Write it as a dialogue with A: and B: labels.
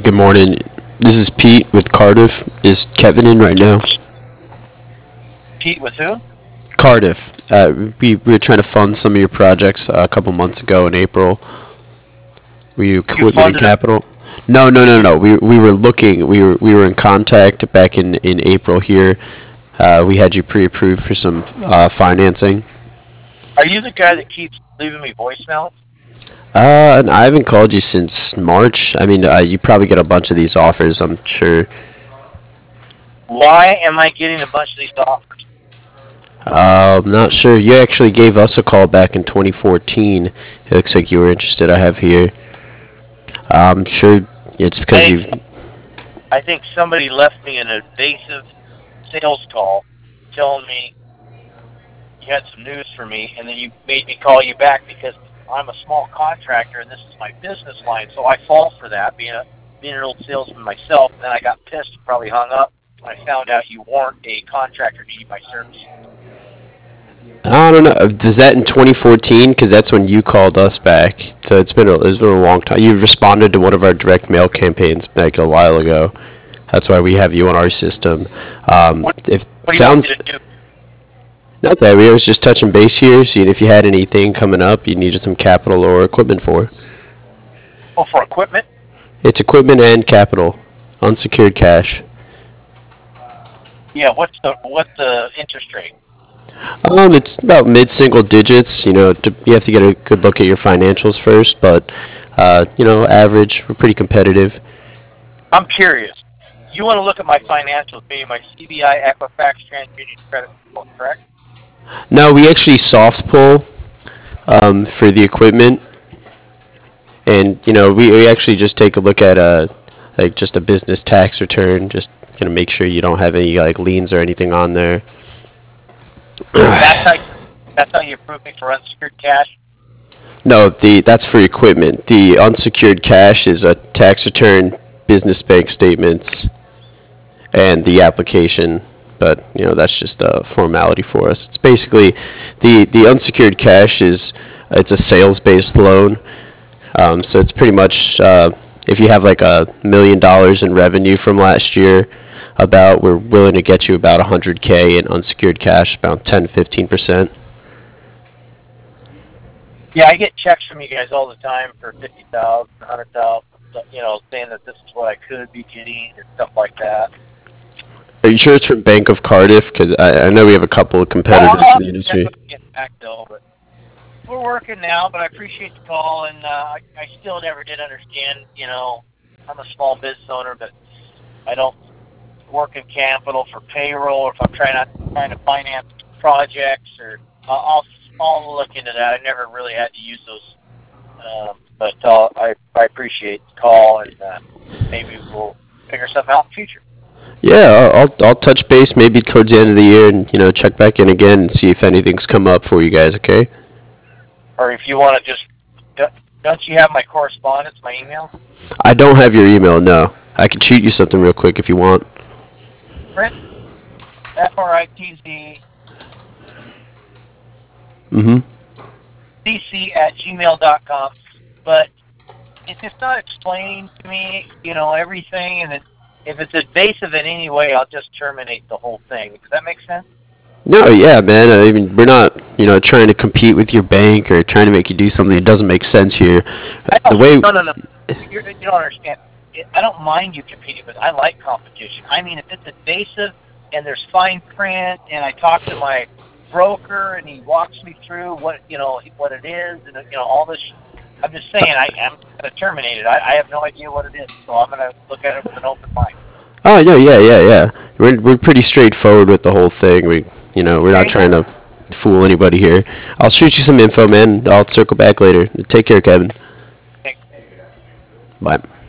A: good morning. This is Pete with Cardiff. Is Kevin in right now?
B: Pete with who?
A: Cardiff. We were trying to fund some of your projects a couple months ago in April. Were you
B: You
A: equipment and
B: funded it.
A: capital? No, no, no, no. We were looking. We were in contact back in April here. We had you pre-approved for some financing.
B: Are you the guy that keeps leaving me voicemails?
A: And I haven't called you since March. I mean, you probably get a bunch of these offers, I'm sure.
B: Why am I getting a bunch of these offers?
A: I'm not sure. You actually gave us a call back in 2014. It looks like you were interested. I have here. I'm sure it's because
B: I
A: you've.
B: I think somebody left me an evasive sales call telling me you had some news for me, and then you made me call you back because I'm a small contractor and this is my business line. So I fall for that, being an old salesman myself. And then I got pissed and probably hung up when I found out you weren't a contractor needing my service.
A: I don't know. Was that in 2014? Because that's when you called us back. So it's been a long time. You responded to one of our direct mail campaigns back a while ago. That's why we have you on our system.
B: What
A: If
B: What do you want
A: sounds
B: me to do?
A: not that we was just touching base here, seeing if you had anything coming up you needed some capital or equipment for.
B: Oh, for equipment?
A: It's equipment and capital, unsecured cash.
B: Yeah. What's the interest rate?
A: It's about mid-single digits. You have to get a good look at your financials first, but average. We're pretty competitive.
B: I'm curious. You want to look at my financials, being my CBI, Equifax, TransUnion credit report, correct?
A: No, we actually soft pull for the equipment, and we actually just take a look at like just a business tax return, just gonna make sure you don't have any like liens or anything on there.
B: That's how that's how you approve me for unsecured cash.
A: No, the that's for equipment. The unsecured cash is a tax return, business bank statements, and the application. But that's just a formality for us. It's basically the unsecured cash is it's a sales based loan. So it's pretty much if you have like $1 million in revenue from last year, about we're willing to get you about 100K in unsecured cash, about 10-15%.
B: Yeah, I get checks from you guys all the time for 50,000, 100,000. Saying that this is what I could be getting and stuff like that.
A: Are you sure it's from Bank of Cardiff? Because I know we have a couple of competitors
B: I'll
A: in
B: have
A: the
B: to check
A: industry.
B: with you back though, but we're working now. But I appreciate the call, and I still never did understand. I'm a small business owner, but I don't working capital for payroll, or if I'm trying to finance projects, or I'll look into that. I never really had to use those, but I appreciate the call, and maybe we'll figure something out in the future.
A: Yeah, I'll touch base maybe towards the end of the year and check back in again and see if anything's come up for you guys. Okay.
B: Or if you want to just, don't you have my correspondence, my email?
A: I don't have your email. No, I can shoot you something real quick if you want.
B: Fritz, FRITZ
A: Mm-hmm.
B: cc@gmail.com. But it's just not explaining to me, everything, and if it's invasive in any way, I'll just terminate the whole thing. Does that make sense?
A: No, yeah, man. I mean, we're not, trying to compete with your bank or trying to make you do something that doesn't make sense here.
B: I
A: The
B: don't,
A: way,
B: no, no, no. You don't understand. I don't mind you competing, but I like competition. I mean, if it's invasive and there's fine print, and I talk to my broker and he walks me through what it is, and all this. I'm just saying, I'm going to terminate it. I have no idea what it is, so I'm going to look at it with an open mind.
A: oh no, yeah, yeah, yeah. We're pretty straightforward with the whole thing. We're not
B: Okay?
A: trying to fool anybody here. I'll shoot you some info, man. I'll circle back later. Take care, Kevin.
B: Thanks.
A: Bye.